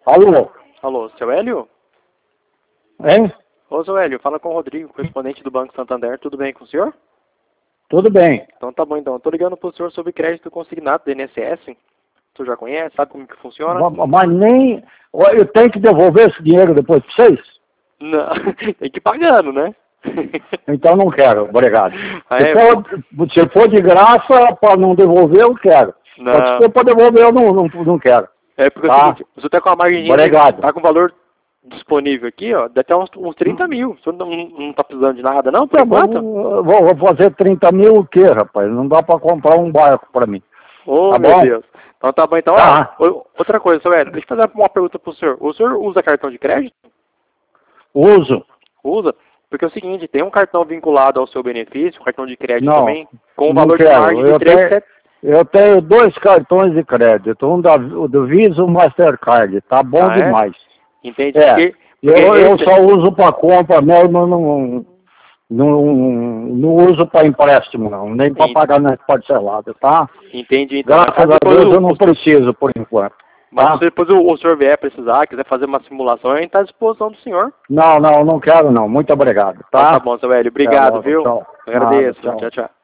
Alô? Alô, seu Hélio? Hein? Ô, seu Hélio, fala com o Rodrigo, correspondente do Banco Santander. Tudo bem com o senhor? Tudo bem. Então tá bom, então. Tô ligando pro senhor sobre crédito consignado do INSS. O senhor já conhece? Sabe como que funciona? Mas nem... Eu tenho que devolver esse dinheiro depois de vocês? Não, tem que ir pagando, né? Então não quero, obrigado. Ah, Se for de graça, para não devolver, eu quero. Não. Mas se for para devolver, eu não quero. É porque Tá. é o seguinte, o senhor tá com a margem, Obrigado. tá com o valor disponível aqui, ó, dá até uns 30 mil. O senhor não tá precisando de nada, não, por Tá enquanto? bom, vou fazer 30 mil o quê, rapaz? Não dá para comprar um barco para mim. Ô, Tá meu bom? Deus. Então tá bom, então, Tá. ó, outra coisa, seu Hélio, deixa eu fazer uma pergunta pro senhor. O senhor usa cartão de crédito? Uso. Usa? Porque é o seguinte, tem um cartão vinculado ao seu benefício, um cartão de crédito Não, também, com um não valor de quero. margem de 3,7. Eu tenho 2 cartões de crédito, um do Visa e um Mastercard. Tá bom Ah, é? demais. Entende? É. Porque Eu esse- só uso para compra mesmo, não uso para empréstimo, não. Nem para Sim. pagamento parcelado, tá? Entende, então. Graças a Deus eu não preciso, por enquanto. Mas Tá? se depois o senhor vier precisar, quiser fazer uma simulação, a gente está à disposição do senhor. Não quero não. Muito obrigado, Então tá? tá bom, seu Hélio. Obrigado, Até logo, viu? tchau. Agradeço. Nada, tchau. Tchau, tchau.